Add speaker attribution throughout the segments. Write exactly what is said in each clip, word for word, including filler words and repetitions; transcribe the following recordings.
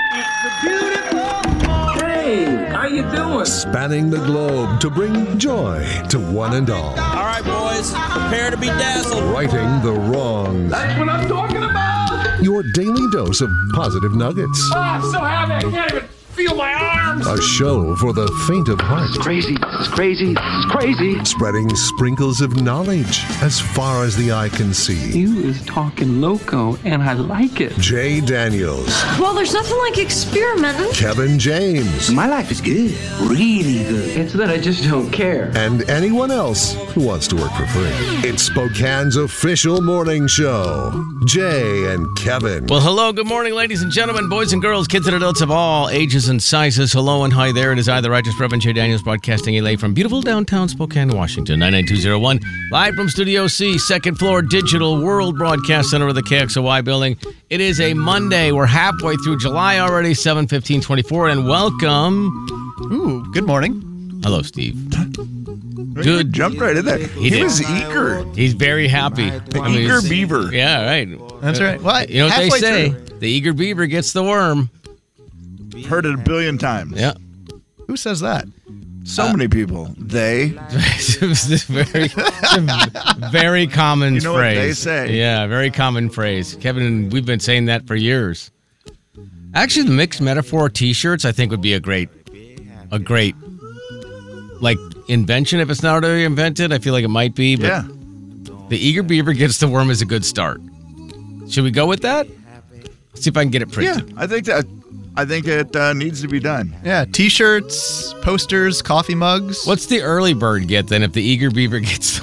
Speaker 1: Hey, how you doing?
Speaker 2: Spanning the globe to bring joy to one and all.
Speaker 3: All right, boys, prepare to be dazzled.
Speaker 2: Righting the wrongs.
Speaker 1: That's what I'm talking about.
Speaker 2: Your daily dose of positive nuggets.
Speaker 1: Oh, I'm so happy I can't even feel my arms.
Speaker 2: A show for the faint of heart.
Speaker 4: It's crazy. It's crazy. It's crazy.
Speaker 2: Spreading sprinkles of knowledge as far as the eye can see.
Speaker 5: You is talking loco, and I like it.
Speaker 2: Jay Daniels.
Speaker 6: Well, there's nothing like experimenting.
Speaker 2: Kevin James.
Speaker 4: My life is good. Really good.
Speaker 5: It's that I just don't care.
Speaker 2: And anyone else who wants to work for free. It's Spokane's official morning show. Jay and Kevin.
Speaker 3: Well, hello, good morning, ladies and gentlemen, boys and girls, kids and adults of all ages and sizes. Hello and hi there. It is I, the Righteous Reverend Jay Daniels, broadcasting L A from beautiful downtown Spokane, Washington, nine nine two zero one. Live from Studio C, second floor, Digital World Broadcast Center of the K X O Y building. It is a Monday. We're halfway through July already, seven fifteen twenty-four, and welcome.
Speaker 7: Ooh, good morning.
Speaker 3: Hello, Steve.
Speaker 7: Dude, jumped right in there.
Speaker 3: He,
Speaker 7: He,
Speaker 3: did.
Speaker 7: was eager.
Speaker 3: He's very happy.
Speaker 7: The
Speaker 3: I mean,
Speaker 7: eager
Speaker 3: he's-
Speaker 7: beaver.
Speaker 3: Yeah, right.
Speaker 7: That's right. What?
Speaker 3: You know what they
Speaker 7: Halfway
Speaker 3: say?
Speaker 7: through.
Speaker 3: The eager beaver gets the worm.
Speaker 7: Heard it a billion times.
Speaker 3: Yeah.
Speaker 7: Who says that? So many people. They.
Speaker 3: It was this very, very common
Speaker 7: You know what
Speaker 3: phrase.
Speaker 7: they say.
Speaker 3: Yeah, very common phrase. Kevin, we've been saying that for years. Actually, the mixed metaphor T-shirts, I think, would be a great, a great, like invention. If it's not already invented, I feel like it might be. But
Speaker 7: Yeah.
Speaker 3: the eager beaver gets the worm is a good start. Should we go with that? See if I can get it
Speaker 7: Yeah.
Speaker 3: printed.
Speaker 7: I think that. I think it uh, needs to be done.
Speaker 8: Yeah, T-shirts, posters, coffee mugs.
Speaker 3: What's the early bird get then if the eager beaver gets the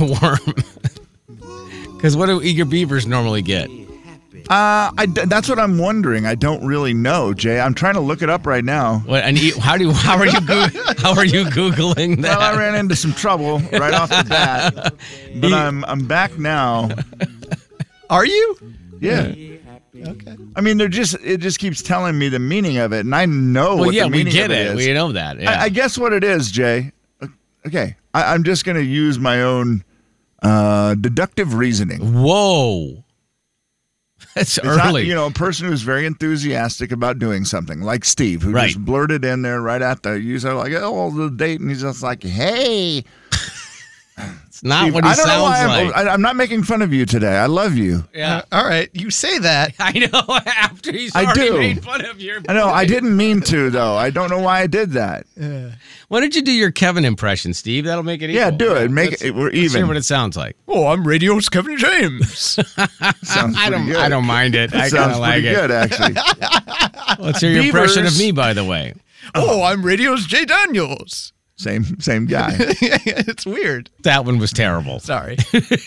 Speaker 3: worm? Because what do eager beavers normally get?
Speaker 7: Uh, I, that's what I'm wondering. I don't really know, Jay. I'm trying to look it up right now.
Speaker 3: What? And e- how do you? How are you? Go- how are you googling that?
Speaker 7: Well, I ran into some trouble right off the bat, but I'm I'm back now.
Speaker 8: Are you?
Speaker 7: Yeah.
Speaker 8: Okay.
Speaker 7: I mean, they're just it just keeps telling me the meaning of it, and I know
Speaker 3: Well,
Speaker 7: what
Speaker 3: yeah,
Speaker 7: the
Speaker 3: we
Speaker 7: meaning
Speaker 3: get
Speaker 7: of it,
Speaker 3: it.
Speaker 7: is.
Speaker 3: We know that. Yeah.
Speaker 7: I, I guess what it is, Jay. Okay, I, I'm just going to use my own uh, deductive reasoning.
Speaker 3: Whoa, that's
Speaker 7: It's not,
Speaker 3: early.
Speaker 7: you know, a person who's very enthusiastic about doing something, like Steve, who
Speaker 3: Right.
Speaker 7: just blurted in there right at the user, like, oh, the date, and he's just like, hey.
Speaker 3: it's not
Speaker 7: Steve,
Speaker 3: what he
Speaker 7: I don't know
Speaker 3: sounds
Speaker 7: why
Speaker 3: like.
Speaker 7: I'm, I, I'm not making fun of you today. I love you.
Speaker 3: yeah,
Speaker 8: Uh, all right, you say that.
Speaker 3: I know. After he's
Speaker 7: I
Speaker 3: already
Speaker 7: do.
Speaker 3: made fun of your.
Speaker 7: I know. I didn't mean to, though. I don't know why I did that.
Speaker 3: Why don't you do your Kevin impression, Steve? That'll make it.
Speaker 7: Yeah,
Speaker 3: equal.
Speaker 7: do it. Make
Speaker 3: Let's-
Speaker 7: it. We're
Speaker 3: Let's hear
Speaker 7: even.
Speaker 3: what it sounds like.
Speaker 8: Oh, I'm Radio's Kevin James.
Speaker 7: Sounds
Speaker 3: I don't.
Speaker 7: pretty good.
Speaker 3: I don't mind it. I kind
Speaker 7: Sounds
Speaker 3: of like
Speaker 7: pretty
Speaker 3: it.
Speaker 7: good, actually.
Speaker 3: Let's hear your impression of
Speaker 7: Beavers.
Speaker 3: me, by the way.
Speaker 8: oh, I'm Radio's Jay Daniels.
Speaker 7: Same, same guy.
Speaker 8: It's weird.
Speaker 3: That one was terrible.
Speaker 8: Sorry.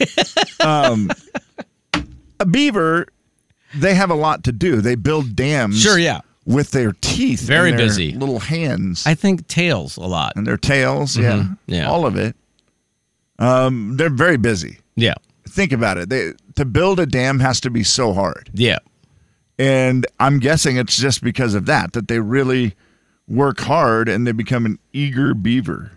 Speaker 7: Um, a beaver, they have a lot to do. They build dams.
Speaker 3: Sure, yeah.
Speaker 7: With their teeth.
Speaker 3: Very
Speaker 7: and their
Speaker 3: busy.
Speaker 7: Little hands.
Speaker 3: I think tails a lot.
Speaker 7: and their tails. Yeah.
Speaker 3: Yeah.
Speaker 7: All of it. Um, they're very busy.
Speaker 3: Yeah.
Speaker 7: Think about it. They, to build a dam has to be so hard.
Speaker 3: Yeah.
Speaker 7: And I'm guessing it's just because of that, that they really work hard and they become an eager beaver.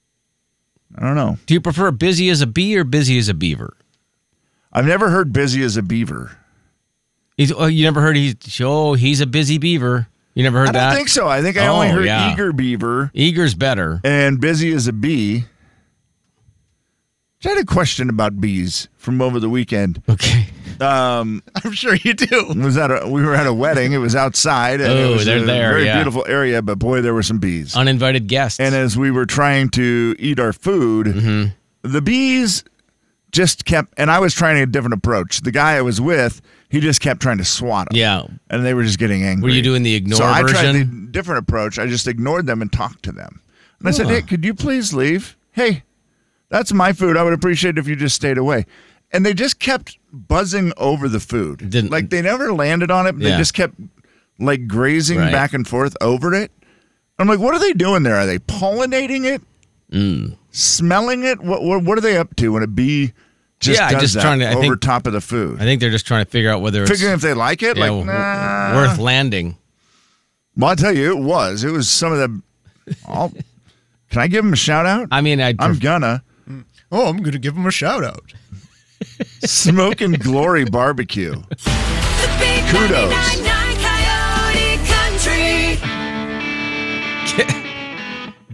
Speaker 7: I don't know.
Speaker 3: Do you prefer busy as a bee or busy as a beaver?
Speaker 7: I've never heard busy as a beaver.
Speaker 3: He's, oh, you never heard he's oh he's a busy beaver. You never heard
Speaker 7: I don't
Speaker 3: that?
Speaker 7: think so. I think I
Speaker 3: Oh,
Speaker 7: only heard
Speaker 3: yeah.
Speaker 7: eager beaver
Speaker 3: Eager's better.
Speaker 7: and busy as a bee. I had a question about bees from over the weekend.
Speaker 3: Okay.
Speaker 7: Um,
Speaker 8: I'm sure you do.
Speaker 7: was at a, we were at a wedding. It was outside. And it
Speaker 3: Oh,
Speaker 7: was
Speaker 3: they're
Speaker 7: a
Speaker 3: there,
Speaker 7: very
Speaker 3: yeah.
Speaker 7: beautiful area, but boy, there were some bees.
Speaker 3: Uninvited guests.
Speaker 7: And as we were trying to eat our food,
Speaker 3: Mm-hmm.
Speaker 7: the bees just kept, and I was trying a different approach. The guy I was with, he just kept trying to swat them.
Speaker 3: yeah.
Speaker 7: And they were just getting angry.
Speaker 3: Were you doing the ignore
Speaker 7: so I tried the
Speaker 3: version?
Speaker 7: different approach. I just ignored them and talked to them. And I said, hey, could you please leave? Hey, that's my food. I would appreciate it if you just stayed away. And they just kept buzzing over the food.
Speaker 3: Didn't-
Speaker 7: like they never landed on it. They
Speaker 3: Yeah.
Speaker 7: just kept like grazing
Speaker 3: Right.
Speaker 7: back and forth over it. I'm like, what are they doing there? Are they pollinating it?
Speaker 3: Mm.
Speaker 7: Smelling it? What, what what are they up to when a bee just
Speaker 3: Yeah,
Speaker 7: does
Speaker 3: just
Speaker 7: that
Speaker 3: trying to- I
Speaker 7: over
Speaker 3: think-
Speaker 7: top of the food?
Speaker 3: I think they're just trying to figure out whether it's
Speaker 7: Figuring if they like it?
Speaker 3: yeah,
Speaker 7: like,
Speaker 3: w-
Speaker 7: nah.
Speaker 3: worth landing.
Speaker 7: Well, I'll tell you, it was. It was some of the. I'll, can I give them a shout out?
Speaker 3: I mean, I'd
Speaker 7: I'm
Speaker 3: pref-
Speaker 7: gonna.
Speaker 8: Oh, I'm going to give him a shout out.
Speaker 7: Smoke and Glory Barbecue.
Speaker 6: The big
Speaker 7: Kudos.
Speaker 6: ninety-nine Coyote Country.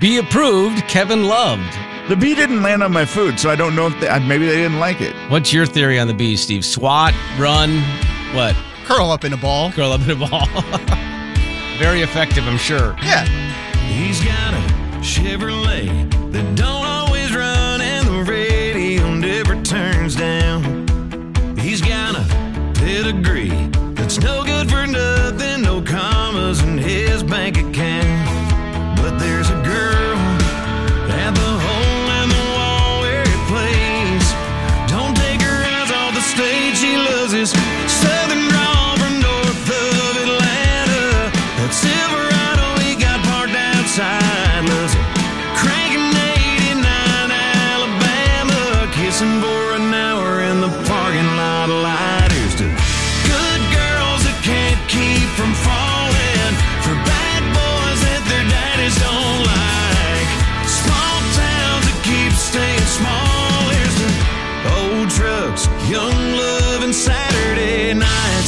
Speaker 3: Be approved, Kevin loved.
Speaker 7: The bee didn't land on my food, so I don't know if they, maybe they didn't like it.
Speaker 3: What's your theory on the bee, Steve? Swat, run, what?
Speaker 8: Curl up in a ball.
Speaker 3: Curl up in a ball. Very effective, I'm sure.
Speaker 8: Yeah.
Speaker 9: He's got a Chevrolet that don't always run and the radio never turns down. He's got a pedigree that's no good for nothing, no commas in his bank account. But there's a girl at the hole in the wall where he plays. Don't take her eyes off the stage, she loves his southern drawl from north of Atlanta. That Silverado he got parked outside, loves it. Cranking eighty-nine Alabama, kissing for an hour in the parking lot light. Here's to good girls that can't keep from falling, for bad boys that their daddies don't like, small towns that keep staying small. Here's to old trucks, young love, and Saturday nights.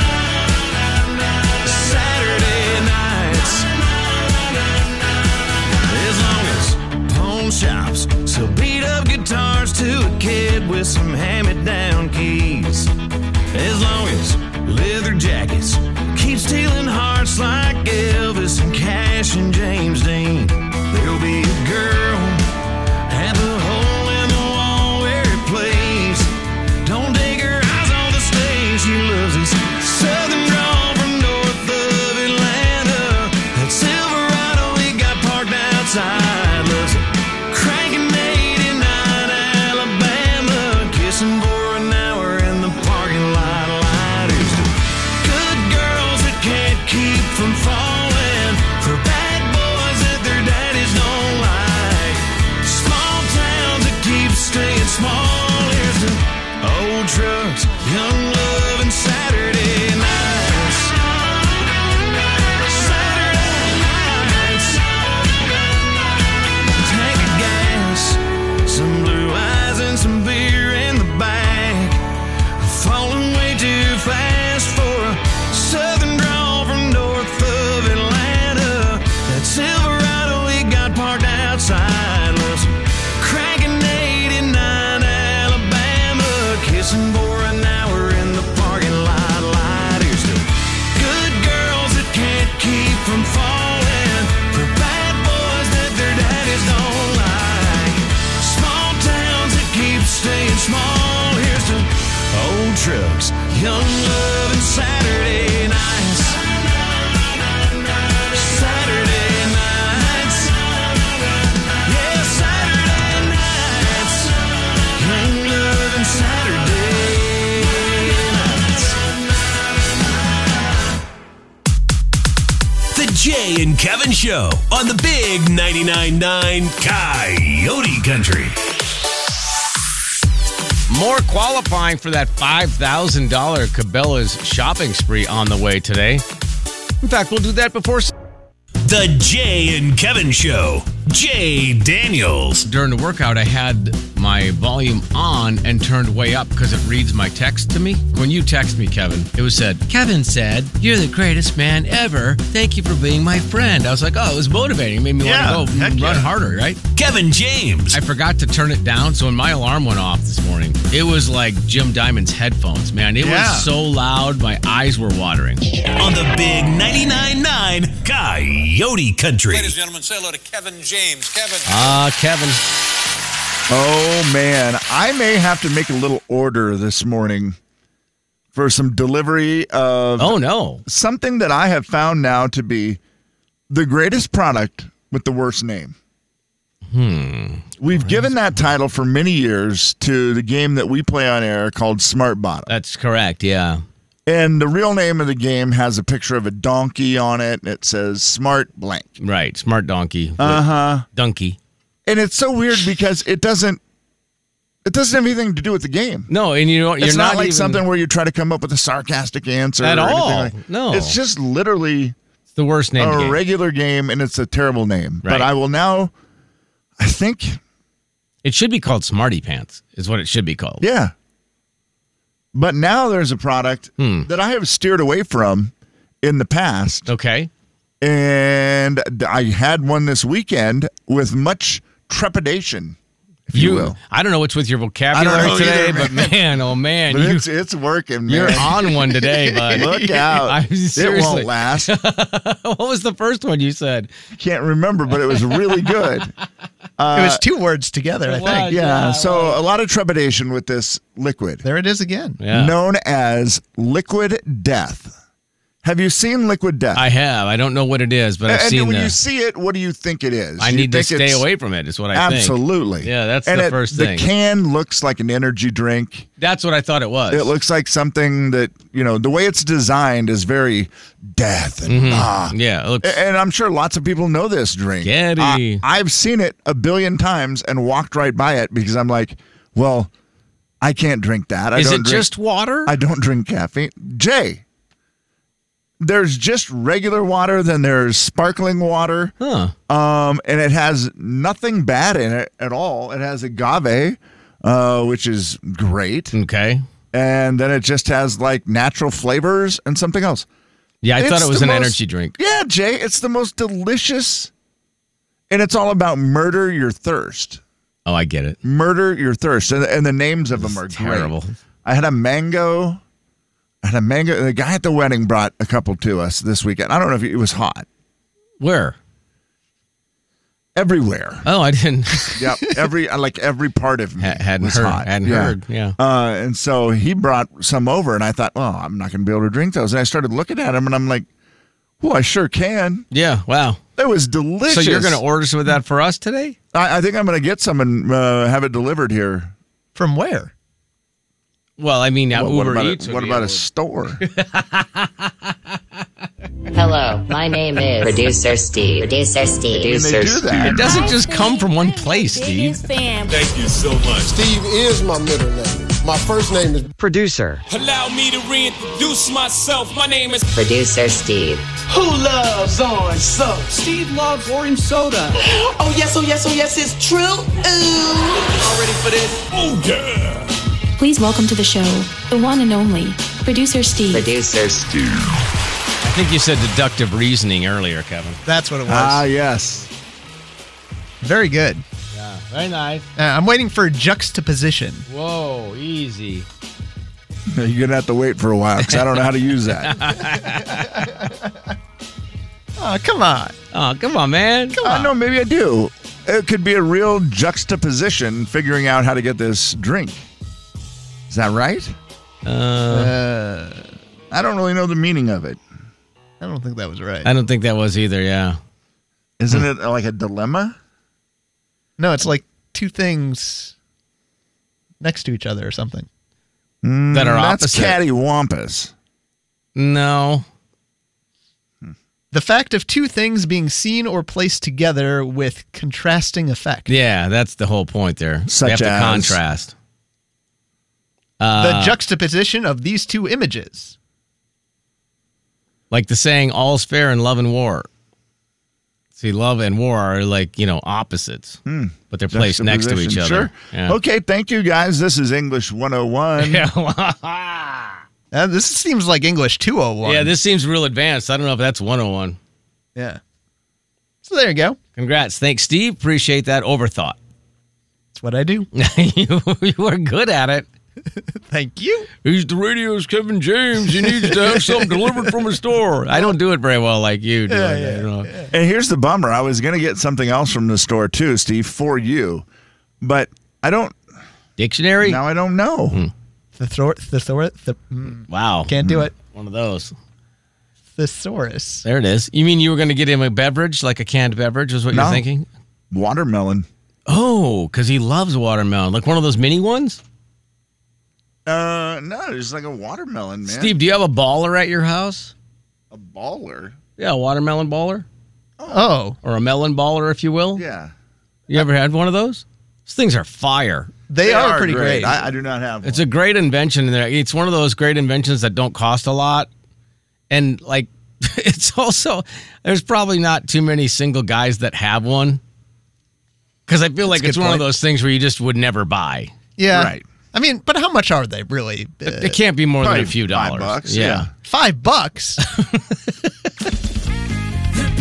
Speaker 9: Saturday nights. As long as pawn shops sell beat up guitars to a kid with some hand-me-down keys. As long as leather jackets keep stealing hearts like Elvis and Cash and James Dean, there'll be a girl at the hole in the wall where he plays. Don't take her eyes on the stage, she loves his southern drawl from north of Atlanta. That Silverado he got parked outside, loves it. Cranking eighty-nine Alabama, kissing for an hour in the parking lot light. Here's to good girls that can't keep from falling, for bad boys that their daddies don't like, small towns that keep staying small. Here's to old trucks, young love, and Saturday nights. Saturday nights. Tank of gas, some blue eyes, and some beer in the back. Falling way too fast for a southern drawl from north of Atlanta. That Silverado he got parked outside, loves cranking eighty-nine Alabama, kissing for an hour in the parking lot light. Here's to good girls that can't keep from falling, for bad boys that their daddies don't like, small towns that keep staying small. Here's to old trucks, young love, and Saturday nights. Saturday nights. Yeah, Saturday nights. Young love and Saturday nights.
Speaker 10: The Jay and Kevin Show on the Big ninety-nine point nine Coyote Country.
Speaker 3: More qualifying for that five thousand dollars Cabela's shopping spree on the way today. In fact, we'll do that before...
Speaker 10: The Jay and Kevin Show. Jay Daniels.
Speaker 3: During the workout, I had my volume on and turned way up because it reads my text to me. When you text me, Kevin, it was said, Kevin said, you're the greatest man ever. Thank you for being my friend. I was like, oh, it was motivating. It made me
Speaker 8: Yeah,
Speaker 3: want to go
Speaker 8: heck
Speaker 3: run
Speaker 8: yeah.
Speaker 3: harder, right?
Speaker 10: Kevin James.
Speaker 3: I forgot to turn it down, so when my alarm went off this morning, it was like Jim Diamond's headphones, man. It
Speaker 8: Yeah.
Speaker 3: was so loud, my eyes were watering.
Speaker 10: On the Big ninety-nine point nine Coyote Country.
Speaker 11: Ladies and gentlemen, say hello to Kevin James. Kevin.
Speaker 3: Ah, Kevin.
Speaker 7: Oh, man. I may have to make a little order this morning for some delivery of
Speaker 3: Oh, no.
Speaker 7: something that I have found now to be the greatest product with the worst name.
Speaker 3: Hmm.
Speaker 7: We've given that title for many years to the game that we play on air called Smart Bottom.
Speaker 3: That's correct, yeah.
Speaker 7: And the real name of the game has a picture of a donkey on it, and it says Smart Blank.
Speaker 3: Right, Smart Donkey.
Speaker 7: Uh-huh.
Speaker 3: Donkey.
Speaker 7: And it's so weird because it doesn't it doesn't have anything to do with the game.
Speaker 3: No, and you know, you're
Speaker 7: it's not,
Speaker 3: not
Speaker 7: like
Speaker 3: even,
Speaker 7: something where you try to come up with a sarcastic answer
Speaker 3: At
Speaker 7: or anything
Speaker 3: all.
Speaker 7: like-
Speaker 3: No.
Speaker 7: It's just literally
Speaker 3: It's the worst name
Speaker 7: a
Speaker 3: game.
Speaker 7: regular game, and it's a terrible name.
Speaker 3: Right.
Speaker 7: But I will now, I think,
Speaker 3: It should be called Smarty Pants, is what it should be called.
Speaker 7: yeah. But now there's a product
Speaker 3: Hmm.
Speaker 7: that I have steered away from in the past.
Speaker 3: Okay.
Speaker 7: And I had one this weekend with much trepidation, if you,
Speaker 3: You,
Speaker 7: will.
Speaker 3: I don't know what's with your
Speaker 7: I
Speaker 3: vocabulary
Speaker 7: don't know
Speaker 3: today,
Speaker 7: either,
Speaker 3: but man, oh man,
Speaker 7: But
Speaker 3: you,
Speaker 7: it's, it's working, man.
Speaker 3: you're on one today, bud.
Speaker 7: Look out.
Speaker 3: I,
Speaker 7: It
Speaker 3: seriously.
Speaker 7: won't last.
Speaker 3: What was the first one you said?
Speaker 7: Can't remember, but it was really good. Uh,
Speaker 8: it was two words together, I
Speaker 3: it
Speaker 8: think.
Speaker 3: was.
Speaker 7: Yeah,
Speaker 3: Yeah,
Speaker 7: so a lot of trepidation with this liquid,
Speaker 8: There it is again.
Speaker 3: Yeah.
Speaker 7: known as liquid death. Have you seen liquid death?
Speaker 3: I have. I don't know what it is, but I've
Speaker 7: and
Speaker 3: seen
Speaker 7: when
Speaker 3: the.
Speaker 7: you see it, what do you think it is?
Speaker 3: I
Speaker 7: You
Speaker 3: need to
Speaker 7: think
Speaker 3: stay
Speaker 7: it's-
Speaker 3: away from it. Is what I think.
Speaker 7: Absolutely.
Speaker 3: Yeah, that's
Speaker 7: and
Speaker 3: the
Speaker 7: it-
Speaker 3: first thing.
Speaker 7: The can looks like an energy drink.
Speaker 3: That's what I thought it was.
Speaker 7: It looks like something that, you know, the way it's designed is very death and
Speaker 3: Mhm.
Speaker 7: ah.
Speaker 3: Yeah, it looks.
Speaker 7: A- And I'm sure lots of people know this drink.
Speaker 3: Getty.
Speaker 7: I, I've seen it a billion times and walked right by it because I'm like, well, I can't drink that. I
Speaker 3: Is
Speaker 7: don't
Speaker 3: it
Speaker 7: drink,
Speaker 3: just water?
Speaker 7: I don't drink caffeine. Jay, there's just regular water, then there's sparkling water.
Speaker 3: Huh.
Speaker 7: Um, and it has nothing bad in it at all. It has agave, uh, which is great.
Speaker 3: Okay.
Speaker 7: And then it just has like natural flavors and something else.
Speaker 3: Yeah, I thought
Speaker 7: It's
Speaker 3: it was
Speaker 7: the
Speaker 3: an
Speaker 7: most-
Speaker 3: energy drink.
Speaker 7: Yeah, Jay, it's the most delicious. And it's all about murder your thirst.
Speaker 3: Oh, I get it.
Speaker 7: Murder your thirst. And, and the names of them are
Speaker 3: terrible.
Speaker 7: great. I had a mango. I had a mango. The guy at the wedding brought a couple to us this weekend. I don't know if it was hot.
Speaker 3: Where?
Speaker 7: Everywhere.
Speaker 3: Oh, I didn't.
Speaker 7: Yep. Every like every part of me
Speaker 3: Ha- hadn't
Speaker 7: was
Speaker 3: heard.
Speaker 7: hot.
Speaker 3: Hadn't
Speaker 7: Yeah.
Speaker 3: heard. Yeah.
Speaker 7: Uh, and so he brought some over, and I thought, well, I'm not going to be able to drink those. And I started looking at them, and I'm like, well, I sure can.
Speaker 3: Yeah. Wow.
Speaker 7: It was delicious.
Speaker 3: So you're going to order some of that for us today?
Speaker 7: I, I think I'm going to get some and uh, have it delivered here.
Speaker 8: From where?
Speaker 3: Well, I mean, now
Speaker 7: Well, what
Speaker 3: Uber
Speaker 7: about
Speaker 3: Eats.
Speaker 7: a,
Speaker 3: would
Speaker 7: what
Speaker 3: be
Speaker 7: about a
Speaker 3: able to-
Speaker 7: store?
Speaker 12: Hello, my name is Producer Steve. Producer Steve. Producer
Speaker 7: do that.
Speaker 3: It doesn't just come from one place, Steve.
Speaker 10: Thank you so much.
Speaker 13: Steve is my middle name. My first name is
Speaker 12: Producer.
Speaker 11: Allow me to reintroduce myself. My name is
Speaker 12: Producer Steve.
Speaker 14: Who loves orange soda? Steve loves orange soda. Oh, yes, oh, yes, oh, yes, it's true. Ooh. All ready for this?
Speaker 11: Oh, yeah.
Speaker 15: Please welcome to the show, the one and only, Producer Steve.
Speaker 12: Producer Steve.
Speaker 3: I think you said deductive reasoning earlier, Kevin.
Speaker 8: That's what it was.
Speaker 7: Ah, yes.
Speaker 8: Very good.
Speaker 3: Yeah. Very nice.
Speaker 8: Uh, I'm waiting for juxtaposition.
Speaker 3: Whoa, easy.
Speaker 7: You're going to have to wait for a while because I don't know how to use that.
Speaker 8: Oh, come on.
Speaker 3: Oh, come on, man.
Speaker 8: Come
Speaker 7: I
Speaker 8: on.
Speaker 7: know, maybe I do. It could be a real juxtaposition figuring out how to get this drink. Is that right?
Speaker 3: Uh,
Speaker 8: Uh,
Speaker 7: I don't really know the meaning of it.
Speaker 8: I don't think that was right.
Speaker 3: I don't think that was either, yeah.
Speaker 7: Isn't it like a dilemma?
Speaker 8: No, it's like two things next to each other or something.
Speaker 3: That are
Speaker 7: That's
Speaker 3: opposite.
Speaker 7: cattywampus.
Speaker 3: No.
Speaker 8: The fact of two things being seen or placed together with contrasting effect.
Speaker 3: Yeah, that's the whole point there.
Speaker 7: Such
Speaker 3: you have to
Speaker 7: as?
Speaker 3: contrast.
Speaker 8: The
Speaker 3: Uh,
Speaker 8: juxtaposition of these two images.
Speaker 3: like the saying, all's fair in love and war. See, love and war are like, you know, opposites,
Speaker 7: Hmm.
Speaker 3: but they're placed next to each other.
Speaker 7: Sure.
Speaker 3: Yeah.
Speaker 7: Okay, thank you guys. This is English one oh one.
Speaker 8: Uh, this seems like English two oh one.
Speaker 3: Yeah, this seems real advanced. I don't know if that's one oh one.
Speaker 8: Yeah. So there you go.
Speaker 3: Congrats. Thanks, Steve. Appreciate that overthought.
Speaker 8: That's what I do.
Speaker 3: you, you are good at it.
Speaker 8: Thank you.
Speaker 3: He's the radio's Kevin James. He needs to have something delivered from a store. I don't do it very well like you do.
Speaker 8: Yeah,
Speaker 3: I
Speaker 8: yeah,
Speaker 3: don't know.
Speaker 7: And here's the bummer. I was going to get something else from the store too, Steve, for you. But I don't.
Speaker 3: Dictionary?
Speaker 7: Now I don't know.
Speaker 3: Hmm.
Speaker 8: Thethor- thethor- th- mm,
Speaker 3: Wow.
Speaker 8: Can't do it.
Speaker 3: One of those.
Speaker 8: Thesaurus.
Speaker 3: There it is. You mean you were going to get him a beverage, like a canned beverage, is what
Speaker 7: No.
Speaker 3: you're thinking?
Speaker 7: Watermelon.
Speaker 3: Oh, because he loves watermelon. Like one of those mini ones?
Speaker 7: Uh, no, it's like a watermelon, man.
Speaker 3: Steve, do you have a baller at your house?
Speaker 7: A baller?
Speaker 3: Yeah, a watermelon baller?
Speaker 8: Oh.
Speaker 3: Or a melon baller, if you will?
Speaker 7: Yeah.
Speaker 3: You ever had one of those? Those things are fire.
Speaker 8: They,
Speaker 7: They
Speaker 8: are,
Speaker 7: are
Speaker 8: pretty great.
Speaker 7: great. I, I do not have one.
Speaker 3: It's a great invention. In there. It's one of those great inventions that don't cost a lot. And, like, it's also, there's probably not too many single guys that have one. Because I feel like
Speaker 8: That's a
Speaker 3: it's
Speaker 8: good
Speaker 3: one
Speaker 8: point.
Speaker 3: of those things where you just would never buy.
Speaker 8: yeah.
Speaker 7: Right.
Speaker 8: I mean, but how much are they really? Uh,
Speaker 3: It can't be more than
Speaker 7: Probably
Speaker 3: a few
Speaker 7: five
Speaker 3: dollars.
Speaker 7: bucks,
Speaker 3: Yeah.
Speaker 7: yeah.
Speaker 8: Five bucks?
Speaker 10: The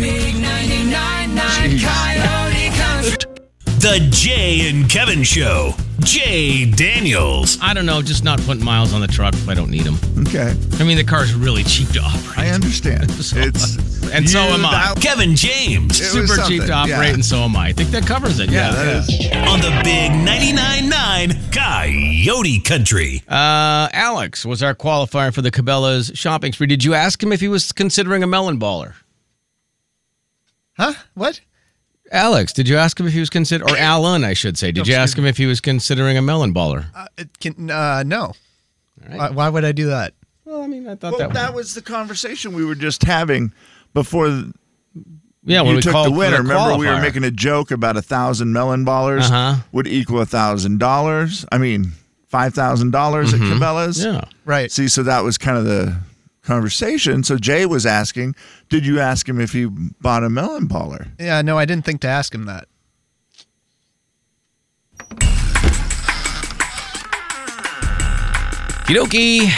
Speaker 11: ninety-nine point nine Coyote Country.
Speaker 10: The Jay and Kevin Show. Jay Daniels.
Speaker 3: I don't know, just not putting miles on the truck if I don't need them.
Speaker 7: Okay.
Speaker 3: I mean, the car's really cheap to operate.
Speaker 7: I understand.
Speaker 3: So-
Speaker 7: It's
Speaker 3: and so
Speaker 7: you
Speaker 3: am I.
Speaker 7: dial-
Speaker 10: Kevin James.
Speaker 7: It was
Speaker 3: Super cheap
Speaker 7: something,
Speaker 3: to operate,
Speaker 7: yeah.
Speaker 3: and so am I. I think that covers it.
Speaker 7: Yeah,
Speaker 3: Yeah,
Speaker 7: that is.
Speaker 10: On the big ninety-nine point nine Coyote Country.
Speaker 3: Uh, Alex was our qualifier for the Cabela's shopping spree. Did you ask him if he was considering a melon baller?
Speaker 8: Huh? What?
Speaker 3: Alex, did you ask him if he was consider or Alan, I should say? Did
Speaker 8: No,
Speaker 3: you ask
Speaker 8: excuse
Speaker 3: him if he was considering a melon baller?
Speaker 8: Uh, it can, uh, no.
Speaker 3: right.
Speaker 8: Why, why would I do that?
Speaker 3: Well, I mean, I thought
Speaker 7: Well,
Speaker 3: that,
Speaker 7: that was the conversation we were just having before the,
Speaker 3: yeah, when
Speaker 7: you
Speaker 3: we
Speaker 7: took
Speaker 3: called
Speaker 7: the
Speaker 3: for
Speaker 7: winner. Remember, we were
Speaker 3: qualifier.
Speaker 7: making a joke about a thousand melon ballers
Speaker 3: Uh-huh.
Speaker 7: would equal a thousand dollars. I mean, five thousand dollars at Cabela's.
Speaker 3: Yeah.
Speaker 8: Right.
Speaker 7: See, so that was kind of the conversation. So Jay was asking, did you ask him if he bought a melon baller?
Speaker 8: Yeah, no, I didn't think to ask him that.
Speaker 3: Okie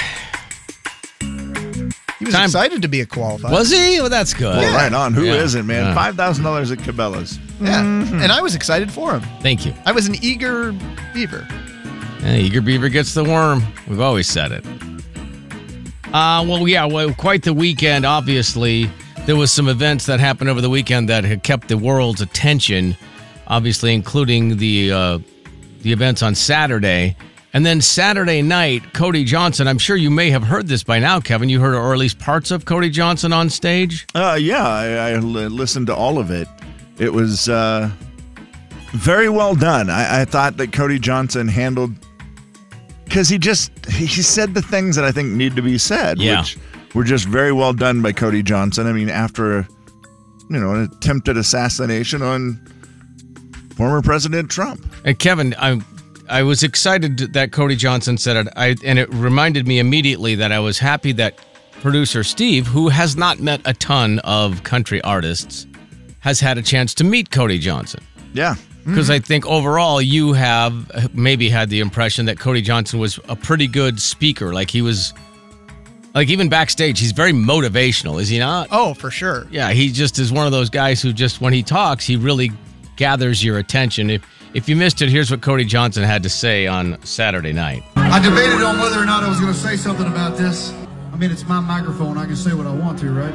Speaker 8: He was
Speaker 3: Time-
Speaker 8: excited to be a qualifier.
Speaker 3: Was he? Well, that's good.
Speaker 7: Well, right on. Who
Speaker 3: Yeah.
Speaker 7: not man?
Speaker 3: Yeah.
Speaker 7: five thousand dollars at Cabela's.
Speaker 8: Yeah, and I was excited for him.
Speaker 3: Thank you.
Speaker 8: I was an eager beaver.
Speaker 3: Yeah, eager beaver gets the worm. We've always said it. Uh, well, yeah, well, quite the weekend, obviously. There was some events that happened over the weekend that had kept the world's attention, obviously, including the uh, the events on Saturday. And then Saturday night, Cody Johnson, I'm sure you may have heard this by now, Kevin. You heard, or at least parts of Cody Johnson on stage?
Speaker 7: Uh, yeah, I, I l- listened to all of it. It was uh, very well done. I, I thought that Cody Johnson handled, because he just, he said the things that I think need to be said,
Speaker 3: Yeah.
Speaker 7: which were just very well done by Cody Johnson. I mean, after, a, you know, an attempted assassination on former President Trump.
Speaker 3: And Kevin, I I was excited that Cody Johnson said it, I, and it reminded me immediately that I was happy that producer Steve, who has not met a ton of country artists, has had a chance to meet Cody Johnson.
Speaker 7: Yeah.
Speaker 3: Because I think overall you have maybe had the impression that Cody Johnson was a pretty good speaker. Like he was, like even backstage, he's very motivational, is he not?
Speaker 8: Oh, for sure.
Speaker 3: Yeah, he just is one of those guys who just, when he talks, he really gathers your attention. If if you missed it, here's what Cody Johnson had to say on Saturday night.
Speaker 16: I debated on whether or not I was going to say something about this. I mean, it's my microphone. I can say what I want to, right?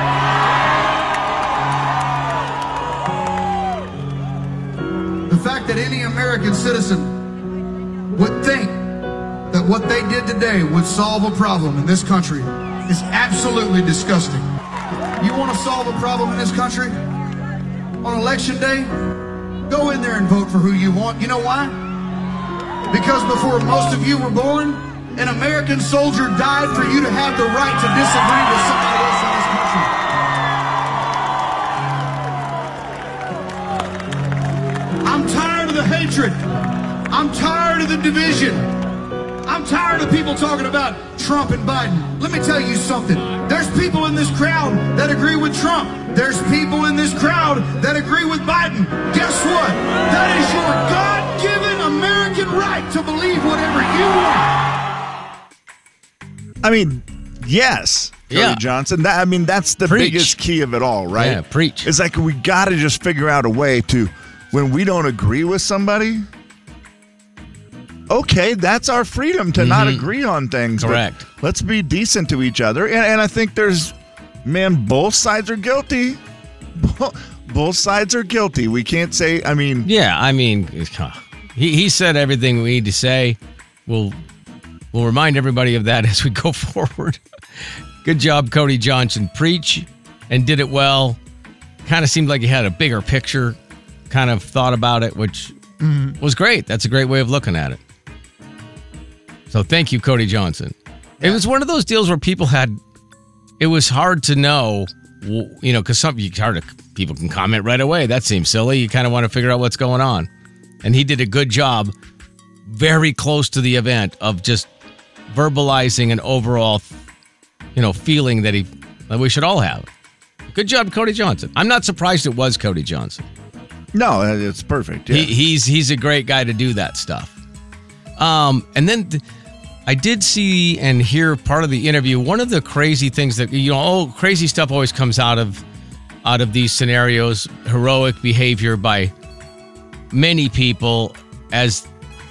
Speaker 16: The fact that any American citizen would think that what they did today would solve a problem in this country is absolutely disgusting. You want to solve a problem in this country? On election day, go in there and vote for who you want. You know why? Because before most of you were born, an American soldier died for you to have the right to disagree with somebody else in this country. I'm tired of the hatred. I'm tired of the division. I'm tired of people talking about Trump and Biden. Let me tell you something. There's people in this crowd that agree with Trump. There's people in this crowd that agree with Biden. Guess what? That is your God-given American right to believe whatever you want.
Speaker 7: I mean, yes, Cody
Speaker 3: Yeah.
Speaker 7: Johnson. That, I mean, that's the
Speaker 3: Preach.
Speaker 7: biggest key of it all, right?
Speaker 3: Yeah, preach.
Speaker 7: It's like we got to just figure out a way to, when we don't agree with somebody, okay, that's our freedom to not agree on things. but
Speaker 3: Correct.
Speaker 7: let's be decent to each other. And, and I think there's, man, both sides are guilty. Bo- Both sides are guilty. We can't say, I mean.
Speaker 3: Yeah, I mean, he, he said everything we need to say. We'll, we'll remind everybody of that as we go forward. Good job, Cody Johnson. Preach and did it well. Kind of seemed like he had a bigger picture, kind of thought about it, which
Speaker 8: Mhm.
Speaker 3: was great. That's a great way of looking at it. So thank you, Cody Johnson. It was one of those deals where people had, it was hard to know, w- you know, because some you hard to, people can comment right away. That seems silly. You kind of want to figure out what's going on. And he did a good job, very close to the event, of just verbalizing an overall, you know, feeling that he that we should all have. Good job, Cody Johnson. I'm not surprised it was Cody Johnson.
Speaker 7: No, it's perfect. Yeah.
Speaker 3: He, he's he's a great guy to do that stuff. Um, and then th- I did see and hear part of the interview. One of the crazy things that, you know, oh, crazy stuff always comes out of out of these scenarios, heroic behavior by many people as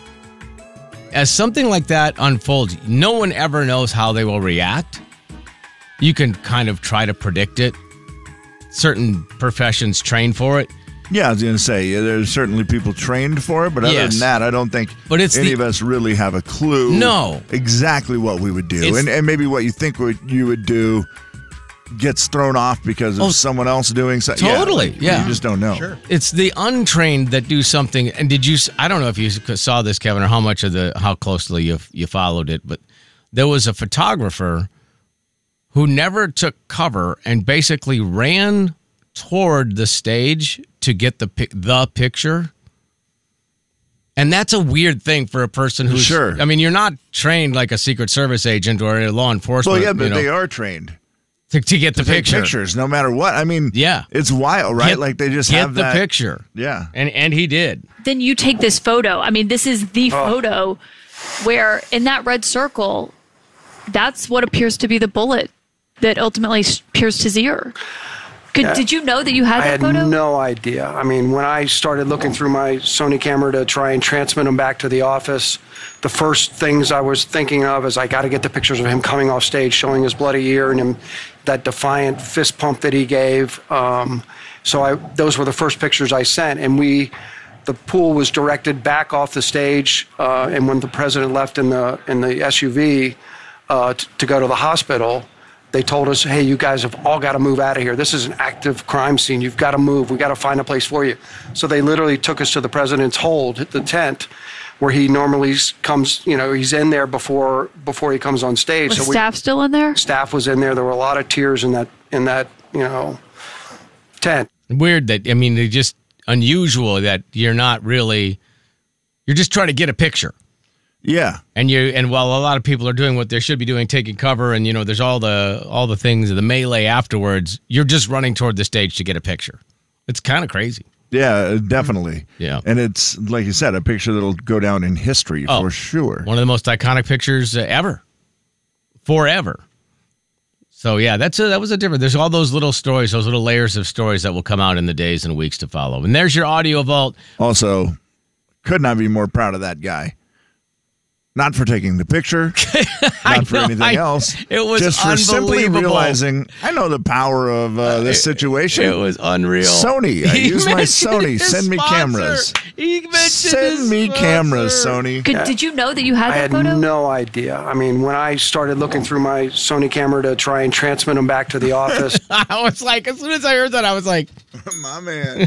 Speaker 3: as something like that unfolds. No one ever knows how they will react. You can kind of try to predict it. Certain professions train for it.
Speaker 7: Yeah, I was going to say, yeah, there's certainly people trained for it, but other
Speaker 3: Yes.
Speaker 7: than that, I don't think
Speaker 3: But it's
Speaker 7: any
Speaker 3: the-
Speaker 7: of us really have a clue
Speaker 3: No.
Speaker 7: exactly what we would do.
Speaker 3: It's-
Speaker 7: And, and maybe what you think would, you would do gets thrown off because of
Speaker 3: Oh,
Speaker 7: someone else doing something.
Speaker 3: Totally, yeah.
Speaker 7: You just don't know.
Speaker 3: It's the untrained that do something. And did you? I don't know if you saw this, Kevin, or how much of the how closely you you followed it, but there was a photographer who never took cover and basically ran toward the stage to get the pic- the picture. And that's a weird thing for a person who's
Speaker 7: Sure.
Speaker 3: I mean, you're not trained like a Secret Service agent or a law enforcement.
Speaker 7: Well, yeah, but
Speaker 3: you know,
Speaker 7: they are trained.
Speaker 3: to, to get
Speaker 7: to
Speaker 3: the
Speaker 7: take
Speaker 3: picture.
Speaker 7: pictures, no matter what. I mean,
Speaker 3: Yeah.
Speaker 7: it's wild, right?
Speaker 3: Get-
Speaker 7: like they just
Speaker 3: get
Speaker 7: have
Speaker 3: the
Speaker 7: that
Speaker 3: picture.
Speaker 7: Yeah,
Speaker 3: And and he did.
Speaker 17: Then you take this photo. I mean, this is the photo where in that red circle, that's what appears to be the bullet that ultimately s- pierced his ear. Could,
Speaker 18: Yeah.
Speaker 17: Did you know that you had
Speaker 18: I
Speaker 17: that
Speaker 18: had
Speaker 17: photo?
Speaker 18: no idea. I mean, when I started looking through my Sony camera to try and transmit them back to the office, the first things I was thinking of is I got to get the pictures of him coming off stage, showing his bloody ear and him that defiant fist pump that he gave. Um, so I, those were the first pictures I sent, and we, the pool was directed back off the stage, uh, and when the president left in the in the S U V uh, t- to go to the hospital. They told us, hey, you guys have all got to move out of here. This is an active crime scene. You've got to move. We got to find a place for you. So they literally took us to the president's hold, the tent, where he normally s- comes, you know, he's in there before before he comes on stage.
Speaker 17: Was
Speaker 18: so we-
Speaker 17: staff still in there?
Speaker 18: staff was in there. There were a lot of tears in that in that, you know, tent.
Speaker 3: Weird that, I mean, they're just unusual that you're not really, you're just trying to get a picture.
Speaker 7: Yeah.
Speaker 3: And you and while a lot of people are doing what they should be doing, taking cover, and you know, there's all the all the things, the melee afterwards, you're just running toward the stage to get a picture. It's kind of crazy.
Speaker 7: Yeah, definitely.
Speaker 3: Yeah.
Speaker 7: And it's, like you said, a picture that'll go down in history
Speaker 3: Oh.
Speaker 7: for sure.
Speaker 3: One of the most iconic pictures uh, ever. Forever. So yeah, that's a, that was a different. There's all those little stories, those little layers of stories that will come out in the days and weeks to follow. And there's your audio vault.
Speaker 7: Also, could not be more proud of that guy. Not for taking the picture, not for
Speaker 3: know,
Speaker 7: anything
Speaker 3: I-
Speaker 7: else.
Speaker 3: it was
Speaker 7: just for simply
Speaker 3: unbelievable.
Speaker 7: realizing I know the power of uh, this situation.
Speaker 3: It was unreal.
Speaker 7: Sony, I
Speaker 3: He
Speaker 7: use my
Speaker 3: mentioned
Speaker 7: Sony.
Speaker 3: his
Speaker 7: Send me
Speaker 3: sponsor.
Speaker 7: cameras.
Speaker 3: He mentioned
Speaker 7: Send
Speaker 3: his
Speaker 7: me
Speaker 3: sponsor.
Speaker 7: cameras, Sony.
Speaker 17: Could, Did you know that you had
Speaker 18: I
Speaker 17: that
Speaker 18: had
Speaker 17: photo?
Speaker 18: no idea. I mean, when I started looking through my Sony camera to try and transmit them back to the office,
Speaker 3: I was like, as soon as I heard that, I was like,
Speaker 7: my man.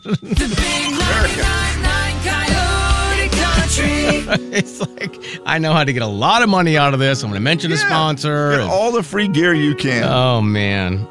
Speaker 3: it's like, I know how to get a lot of money out of this. I'm going to mention a sponsor.
Speaker 7: Get
Speaker 3: and-
Speaker 7: all the free gear you can.
Speaker 3: oh, man.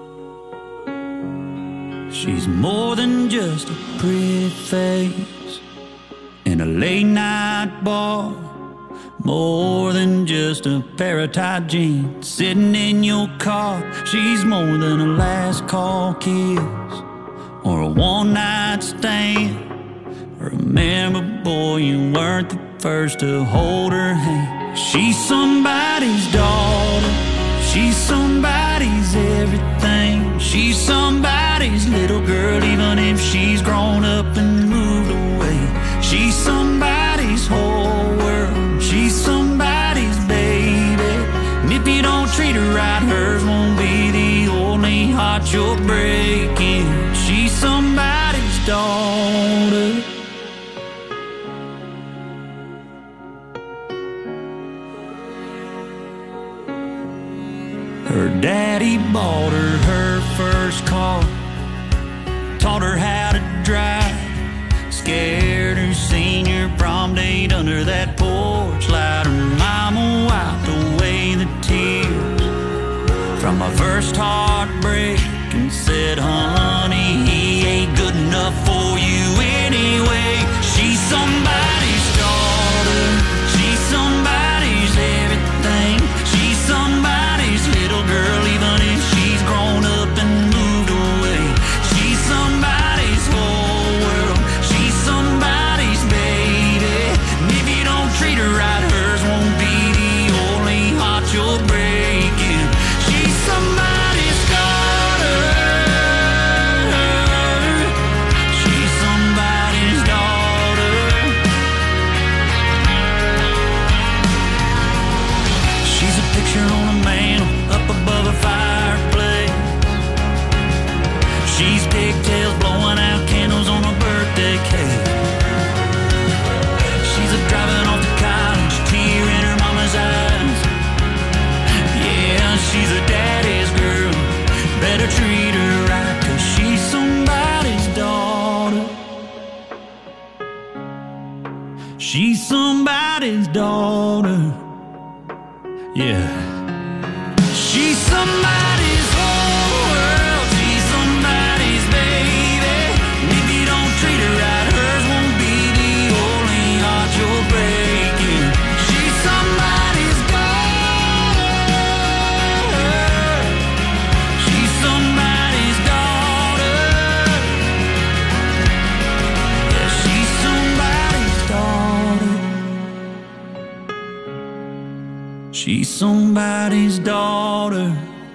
Speaker 9: She's more than just a pretty face in a late night bar. More than just a pair of tight jeans sitting in your car. She's more than a last call kiss or a one night stand. Remember, boy, you weren't the first to hold her hand. She's somebody's daughter. She's somebody's everything. She's somebody's little girl, even if she's grown up and moved away. She's somebody's whole world. She's somebody's baby. And if you don't treat her right, hers won't be the only heart you're breaking. She's somebody's daughter. Her daddy bought her her first car, taught her how to drive, scared her senior prom date under that porch light. Her mama wiped away the tears from my first heartbreak and said, honey, he ain't good enough for you anyway. She's somebody's daughter. She's somebody's everything. She's somebody's little girl, even if she's grown up and moved away. She's somebody's whole world. She's somebody's baby. And if you don't treat her right, hers won't be the only heart you're breaking. She's somebody's daughter. She's pigtails blowing out candles on a birthday cake. She's a driving off to college, tear in her mama's eyes. Yeah, she's a daddy's girl. Better treat her right, cause she's somebody's daughter. She's somebody's daughter. Yeah. She's somebody's whole world. She's somebody's baby. And if you don't treat her right, hers won't be the only heart you're breaking. She's somebody's daughter. She's somebody's daughter. Yeah, she's somebody's daughter. She's somebody's daughter.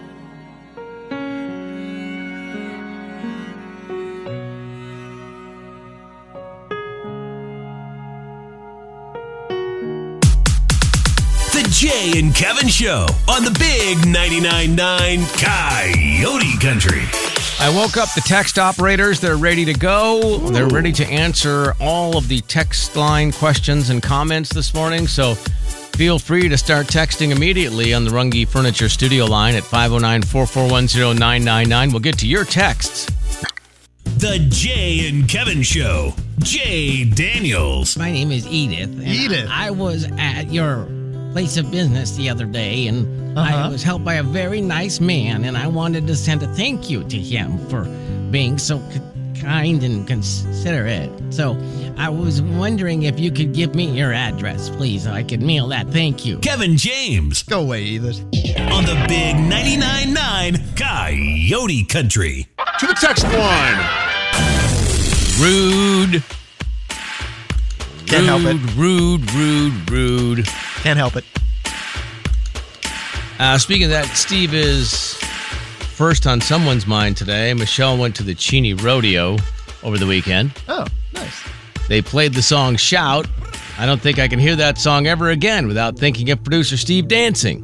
Speaker 10: The Jay and Kevin Show on the Big ninety-nine point nine Coyote Country.
Speaker 3: I woke up the text operators. They're ready to go. Ooh. They're ready to answer all of the text line questions and comments this morning. So feel free to start texting immediately on the Runge Furniture Studio line at five oh nine, four four one, oh nine nine nine. We'll get to your texts.
Speaker 10: The Jay and Kevin Show. Jay Daniels.
Speaker 19: My name is Edith. And
Speaker 8: Edith.
Speaker 19: I, I was at your place of business the other day, and uh-huh. I was helped by a very nice man, and I wanted to send a thank you to him for being so c- kind and considerate. So I was wondering if you could give me your address, please, so I could mail that thank you.
Speaker 10: Kevin James.
Speaker 8: Go away, Edith.
Speaker 10: On the Big ninety-nine point nine Coyote Country.
Speaker 7: To the text line.
Speaker 3: Rude.
Speaker 8: Can't help it.
Speaker 3: Rude, rude, rude.
Speaker 8: Can't help it.
Speaker 3: Uh, speaking of that, Steve is first on someone's mind today. Michelle went to the Cheney Rodeo over the weekend.
Speaker 8: Oh, nice.
Speaker 3: They played the song Shout. I don't think I can hear that song ever again without thinking of producer Steve dancing.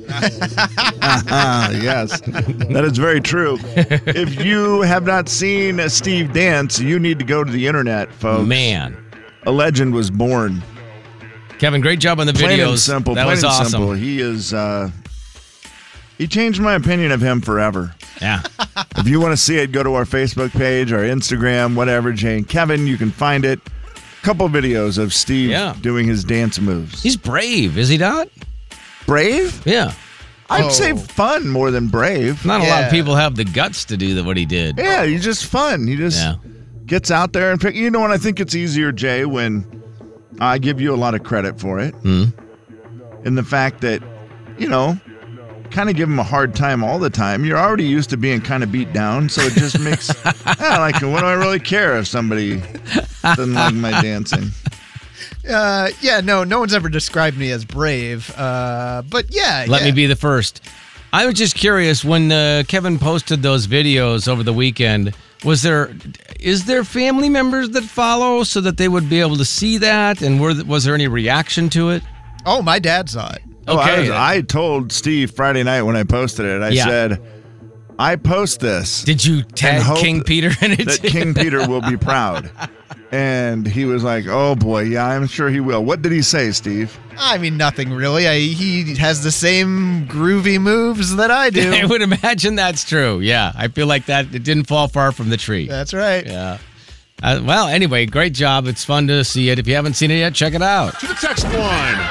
Speaker 7: uh, yes, that is very true. If you have not seen Steve dance, you need to go to the internet, folks.
Speaker 3: Man.
Speaker 7: A legend was born.
Speaker 3: Kevin, great job on the
Speaker 7: Plain
Speaker 3: videos.
Speaker 7: And simple.
Speaker 3: That
Speaker 7: plain
Speaker 3: was
Speaker 7: and
Speaker 3: awesome.
Speaker 7: Simple. He is. Uh, he changed my opinion of him forever.
Speaker 3: Yeah.
Speaker 7: If you want to see it, go to our Facebook page, our Instagram, whatever. Jay and Kevin, you can find it. A couple videos of Steve
Speaker 3: yeah.
Speaker 7: doing his dance moves.
Speaker 3: He's brave, is he not?
Speaker 7: Brave?
Speaker 3: Yeah.
Speaker 7: I'd
Speaker 8: Oh.
Speaker 7: say fun more than brave.
Speaker 3: Not a
Speaker 8: Yeah.
Speaker 3: lot of people have the guts to do the, what he did.
Speaker 7: Yeah, he's just fun. He just
Speaker 3: Yeah.
Speaker 7: gets out there and pick. You know what? I think it's easier, Jay, when I give you a lot of credit for it.
Speaker 3: Hmm.
Speaker 7: In the fact that, you know, kind of give him a hard time all the time. You're already used to being kind of beat down, so it just makes, I like, what do I really care if somebody doesn't like my dancing?
Speaker 8: Uh, yeah, no, no one's ever described me as brave. Uh, but yeah,
Speaker 3: Let
Speaker 8: yeah.
Speaker 3: me be the first. I was just curious when uh, Kevin posted those videos over the weekend. Was there, is there family members that follow so that they would be able to see that? And were, was there any reaction to it?
Speaker 8: Oh, my dad saw it.
Speaker 7: Oh, I,
Speaker 3: Okay.
Speaker 7: was- I told Steve Friday night when I posted it, I
Speaker 3: Yeah.
Speaker 7: said, I post this.
Speaker 3: Did you tag
Speaker 7: hope
Speaker 3: King Peter in it?
Speaker 7: that King Peter will be proud. And he was like, oh boy, yeah, I'm sure he will. What did he say, Steve?
Speaker 8: I mean, nothing really. I, he has the same groovy moves that I do.
Speaker 3: I would imagine that's true. Yeah. I feel like that it didn't fall far from the tree.
Speaker 8: That's right.
Speaker 3: Yeah. Uh, well, anyway, great job. It's fun to see it. If you haven't seen it yet, check it out.
Speaker 7: To the text line.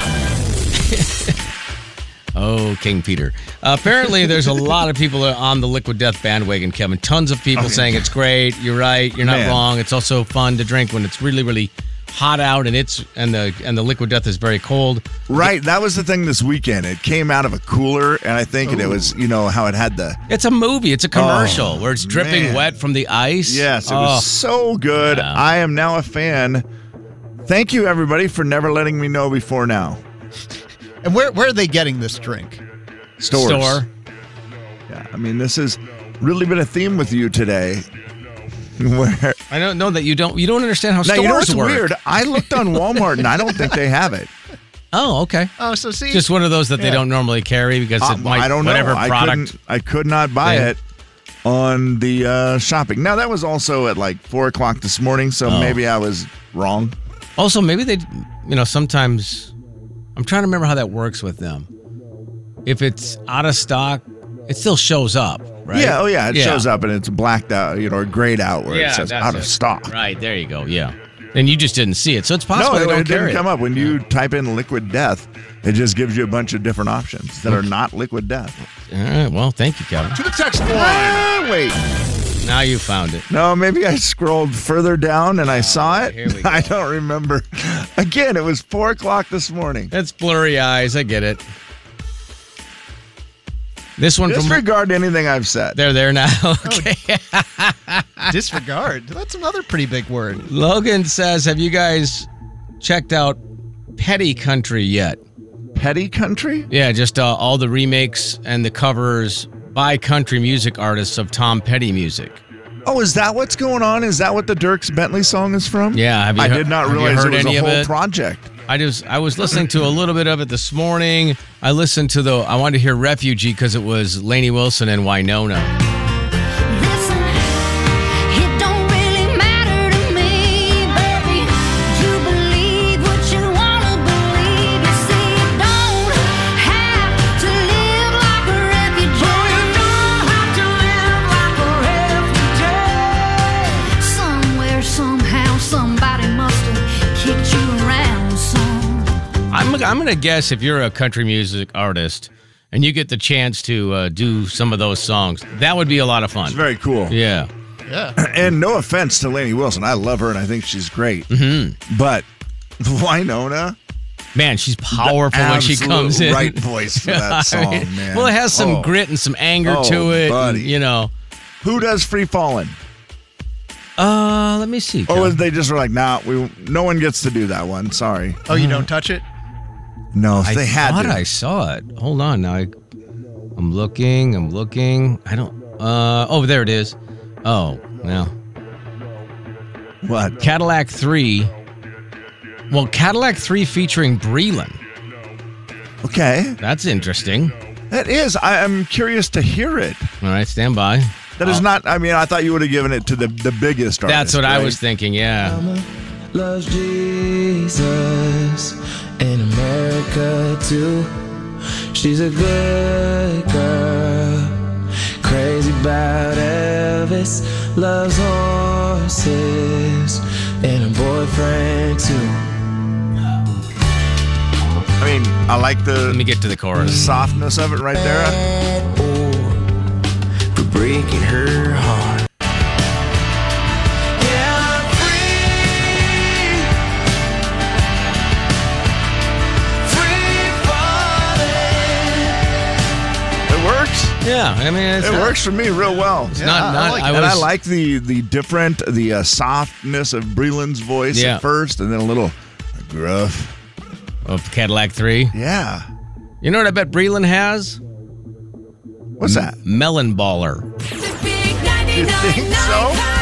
Speaker 3: Oh, King Peter. Uh, apparently, there's a lot of people on the Liquid Death bandwagon, Kevin. Tons of people
Speaker 7: Okay.
Speaker 3: saying it's great. You're right. You're not
Speaker 7: Man.
Speaker 3: wrong. It's also fun to drink when it's really, really hot out and it's and the and the Liquid Death is very cold.
Speaker 7: Right, that was the thing this weekend. It came out of a cooler, and I think it was, you know, how it had the...
Speaker 3: It's a movie. It's a commercial
Speaker 7: Oh,
Speaker 3: where it's dripping
Speaker 7: man.
Speaker 3: wet from the ice.
Speaker 7: Yes, it
Speaker 3: Oh.
Speaker 7: was so good.
Speaker 3: Yeah.
Speaker 7: I am now a fan. Thank you, everybody, for never letting me know before now.
Speaker 8: And where where are they getting this drink?
Speaker 7: Stores.
Speaker 3: Store.
Speaker 7: Yeah, I mean, this has really been a theme with you today. Where
Speaker 3: I don't know that you don't you don't understand how
Speaker 7: now,
Speaker 3: stores
Speaker 7: you know what's
Speaker 3: work.
Speaker 7: weird? I looked on Walmart, and I don't think they have it.
Speaker 3: Oh, okay.
Speaker 8: Oh, so see,
Speaker 3: Just one of those that they
Speaker 8: Yeah.
Speaker 3: don't normally carry because
Speaker 7: Uh,
Speaker 3: it might
Speaker 7: I don't
Speaker 3: whatever
Speaker 7: know. I
Speaker 3: product.
Speaker 7: couldn't, I could not buy
Speaker 3: they-
Speaker 7: it. on the uh, shopping. Now, that was also at like four o'clock this morning, so
Speaker 3: Oh.
Speaker 7: maybe I was wrong.
Speaker 3: Also, maybe they, you know, sometimes I'm trying to remember how that works with them. If it's out of stock, it still shows up, right?
Speaker 7: Yeah, oh yeah, it shows up and it's blacked out, you know, or grayed out where it says
Speaker 3: that's
Speaker 7: out of
Speaker 3: it.
Speaker 7: stock.
Speaker 3: Right, there you go, yeah. And you just didn't see it, so it's possible
Speaker 7: No,
Speaker 3: they
Speaker 7: it,
Speaker 3: don't
Speaker 7: it didn't
Speaker 3: carry
Speaker 7: come
Speaker 3: it.
Speaker 7: up. When you type in liquid death, it just gives you a bunch of different options that are not liquid death.
Speaker 3: All right, well, thank you, Kevin.
Speaker 7: To the text line. Ah, wait.
Speaker 3: Now you found it.
Speaker 7: No, maybe I scrolled further down and I saw it.
Speaker 3: here we go.
Speaker 7: I don't remember. Again, it was four o'clock this morning.
Speaker 3: It's blurry eyes, I get it. This one from...
Speaker 7: Disregard anything I've said.
Speaker 3: They're there now. Okay.
Speaker 8: Disregard. That's another pretty big word.
Speaker 3: Logan says, have you guys checked out Petty Country yet?
Speaker 7: Petty Country?
Speaker 3: Yeah, just uh, all the remakes and the covers by country music artists of Tom Petty music.
Speaker 7: Oh, is that what's going on? Is that what the Dierks Bentley song is from?
Speaker 3: Yeah. Have you
Speaker 7: I
Speaker 3: he-
Speaker 7: did not
Speaker 3: have you
Speaker 7: realize
Speaker 3: heard
Speaker 7: it was
Speaker 3: any
Speaker 7: a
Speaker 3: of
Speaker 7: whole
Speaker 3: it?
Speaker 7: project.
Speaker 3: I just I was listening to a little bit of it this morning. I listened to the I wanted to hear Refugee because it was Lainey Wilson and Winona.
Speaker 11: It don't really matter to me, baby. You believe what you wanna believe. You see, you don't have to live like a refugee. You don't have to live like a refugee. Somewhere, somehow, somebody must have kicked you around some.
Speaker 3: I'm I'm gonna guess if you're a country music artist and you get the chance to uh, do some of those songs, that would be a lot of fun.
Speaker 7: It's very cool.
Speaker 3: Yeah.
Speaker 8: Yeah.
Speaker 7: And no offense to Lainey Wilson. I love her and I think she's great.
Speaker 3: Mm-hmm.
Speaker 7: But Winona,
Speaker 3: man, she's powerful when she
Speaker 7: absolute
Speaker 3: comes in.
Speaker 7: right voice for that song,
Speaker 3: I mean,
Speaker 7: man.
Speaker 3: Well, it has some
Speaker 7: Oh.
Speaker 3: grit and some anger
Speaker 7: Oh,
Speaker 3: to it.
Speaker 7: buddy.
Speaker 3: and, you know.
Speaker 7: Who does Free Fallin'?
Speaker 3: Uh, let me see.
Speaker 7: Or was they just were like, nah, we no one gets to do that one. Sorry.
Speaker 8: Oh, you don't touch it?
Speaker 7: No,
Speaker 3: I
Speaker 7: they had
Speaker 3: thought
Speaker 7: to.
Speaker 3: I saw it. Hold on, now I, I'm looking. I'm looking. I don't. Uh oh, there it is. Oh, well.
Speaker 7: What?
Speaker 3: Cadillac three. Well, Cadillac three featuring Breland.
Speaker 7: Okay.
Speaker 3: That's interesting.
Speaker 7: That is. I, I'm curious to hear it.
Speaker 3: All right, stand by.
Speaker 7: That is
Speaker 3: Oh.
Speaker 7: not. I mean, I thought you would have given it to the the biggest artist.
Speaker 3: That's what I
Speaker 7: right?
Speaker 3: was thinking. Yeah.
Speaker 20: Loves Jesus in America too. She's a good girl, crazy about Elvis. Loves horses and a boyfriend too.
Speaker 7: I mean, I like the.
Speaker 3: Let me get to the chorus.
Speaker 7: Softness of it right there.
Speaker 20: For breaking her heart.
Speaker 7: It works.
Speaker 3: Yeah, I mean, it's
Speaker 7: it
Speaker 3: not-
Speaker 7: works for me real well.
Speaker 3: It's not- not- I
Speaker 7: and I
Speaker 3: was-
Speaker 7: like the the different the uh, softness of Breland's voice
Speaker 3: Yeah.
Speaker 7: at first, and then a little gruff
Speaker 3: of Cadillac three.
Speaker 7: Yeah.
Speaker 3: You know what I bet Breland has?
Speaker 7: What's that?
Speaker 3: Melon Baller.
Speaker 7: You think so?